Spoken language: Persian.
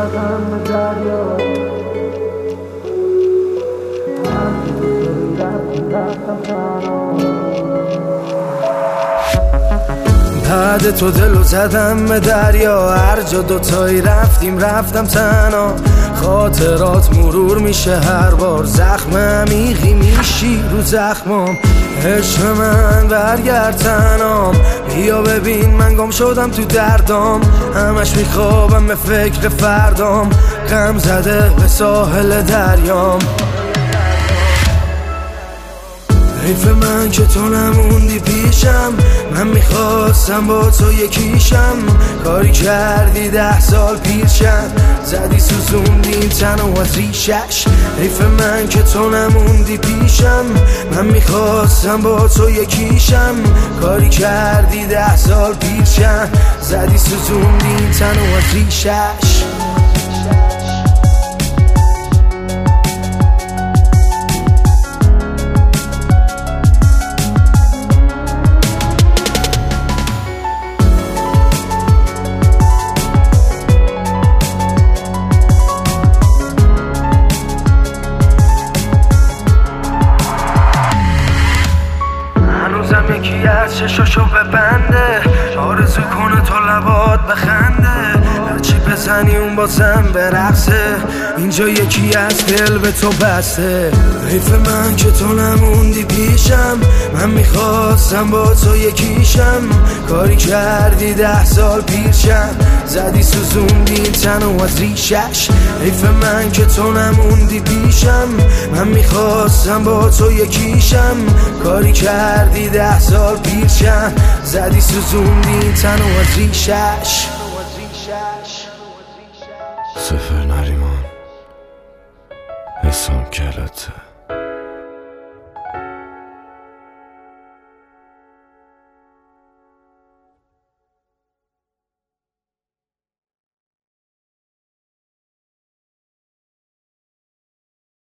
زدم به دریا، رفتم تنها. بعد تو دلو زدم به دریا، هر جا دوتایی رفتم تنها. خاطرات مرور میشه هر بار، زخم عمیقی میشی رو زخمام. عشق من برگرد تنام، بیا ببین من گم شدم تو دردام. همش میخوابم به فکر فردام، غم زده به ساحل دریام. حیف من که تو نموندی پیشم، من میخواستم با تو یکیشم. کاری کردی 10 سال پیرشم، زدی سوزوندی این تنو از ریشش. حیف من که تو نموندی پیشم، من میخواستم با تو یکیشم. کاری کردی 10 سال پیرشم، زدی سوزوندی این تنو از ریشش. یکی از چشاشو ببنده، آرزو کنه تو لبات بخنده. هرچی بزنی اون بازم برقصه، اینجا یکی از دل به تو بسته. حیف من که تو نموندی پیشم، من میخواستم با تو یکیشم. کاری کردی 10 سال پیرشم، زدی سوزوندی این تنو از ریشش. حیف من که تو نموندی پیشم، من میخواستم با تو یکیشم. کاری کردی 10 سال پیرشم، زدی سوزوندی این تنو از ریشش. سفر نریمان اسم کلته.